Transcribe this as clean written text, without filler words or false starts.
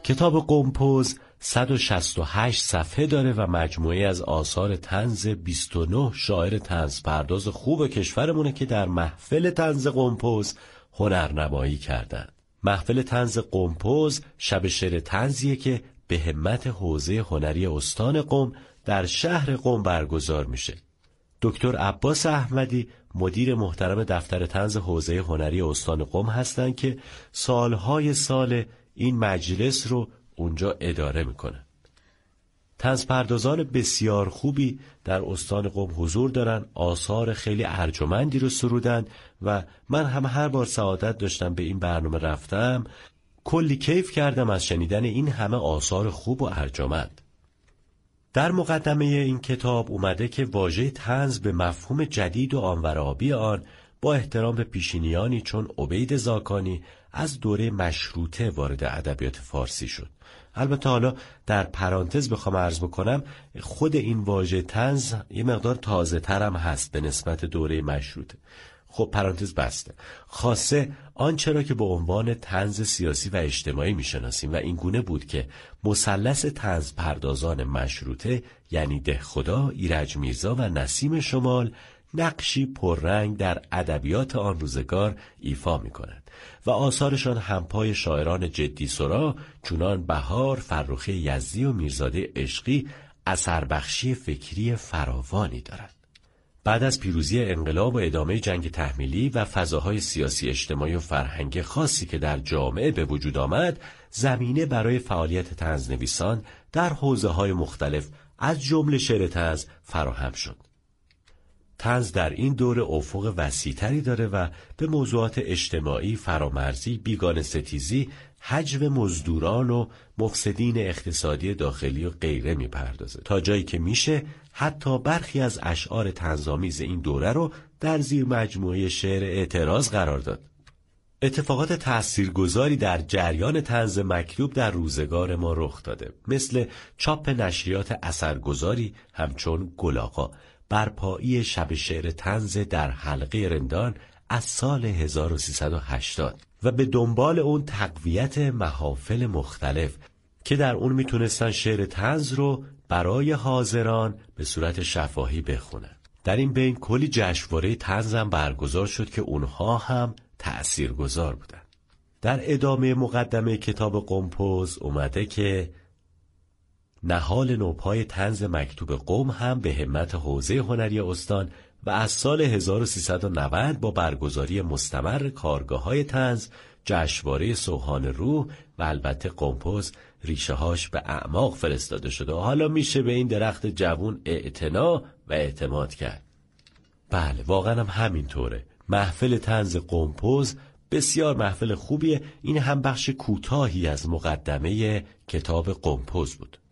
کتاب قمپز 168 صفحه داره و مجموعه از آثار طنز 29 شاعر طنز پرداز خوب کشورمونه که در محفل طنز قمپز هنرنمایی کردن. محفل طنز قمپز شب شعر طنزیه که به همت حوزه هنری استان قم در شهر قم برگزار میشه. دکتر عباس احمدی مدیر محترم دفتر طنز حوزه هنری استان قم هستن که سالهای سال این مجلس رو اونجا اداره میکنن. طنز پردازان بسیار خوبی در استان قم حضور دارن، آثار خیلی ارجمندی رو سرودن و من هم هر بار سعادت داشتم به این برنامه رفتم، کلی کیف کردم از شنیدن این همه آثار خوب و ارجمند. در مقدمه این کتاب اومده که واژه طنز به مفهوم جدید و آنورابی آن با احترام به پیشینیانی چون عبید زاکانی از دوره مشروطه وارد ادبیات فارسی شد. البته حالا در پرانتز بخوام عرض بکنم خود این واژه طنز یه مقدار تازه ترم هست به نسبت دوره مشروطه. خب پرانتز بسته. خاصه آنچه را که به عنوان طنز سیاسی و اجتماعی میشناسیم و این گونه بود که مثلث طنز پردازان مشروطه یعنی دهخدا، ایرج میرزا و نسیم شمال نقشی پررنگ در ادبیات آن روزگار ایفا می‌کنند و آثارشان همپای شاعران جدی سرا چونان بهار، فرخی یزدی و میرزاده عشقی اثربخشی فکری فراوانی دارند. بعد از پیروزی انقلاب و ادامه جنگ تحمیلی و فضاهای سیاسی اجتماعی و فرهنگی خاصی که در جامعه به وجود آمد، زمینه برای فعالیت طنزنویسان در حوزه‌های مختلف از جمله شعر طنز فراهم شد. طنز در این دوره افق وسیع‌تری داره و به موضوعات اجتماعی، فرامرزی، بیگانه ستیزی، هجو مزدوران و مفسدین اقتصادی داخلی و غیره میپردازه، تا جایی که میشه حتی برخی از اشعار طنزآمیز این دوره رو در زیر مجموعه شعر اعتراض قرار داد. اتفاقات تاثیرگذاری در جریان طنز مکتوب در روزگار ما رخ داده، مثل چاپ نشریات اثرگذاری همچون گل-آقا، برپایی شب شعر طنز در حلقه رندان از سال 1380 و به دنبال اون تقویت محافل مختلف که در اون میتونستن شعر طنز رو برای حاضران به صورت شفاهی بخونن. در این بین کلی جشنواره طنز هم برگزار شد که اونها هم تأثیرگذار بودن. در ادامه مقدمه کتاب قمپز اومده که نهال نوپای طنز مکتوب قم هم به همت حوزه هنری استان و از سال 1390 با برگزاری مستمر کارگاه‌های طنز، جشنواره سوهان روح و البته قمپز ریشه هاش به اعماق فرستاده شده و حالا میشه به این درخت جوون اعتنا و اعتماد کرد. بله واقعا هم همینطوره. محفل طنز قمپز بسیار محفل خوبیه. این هم بخش کوتاهی از مقدمه کتاب قمپز بود.